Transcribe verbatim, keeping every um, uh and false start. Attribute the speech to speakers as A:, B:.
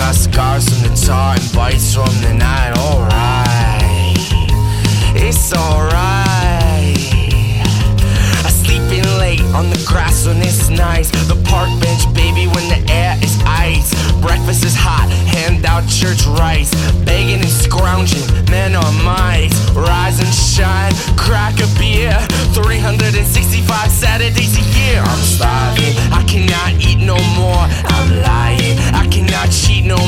A: got scars from the tar and bites from the night. Alright, it's alright. I sleep in late on the grass when it's nice. The park bench, baby, when the air is ice. Breakfast is hot, hand out church rice. Begging and scrounging, men on mice. Rise and shine, crack a beer. three hundred sixty-five Saturdays a year. I'm starving, I cannot eat no more. I'm lying, I cannot cheat no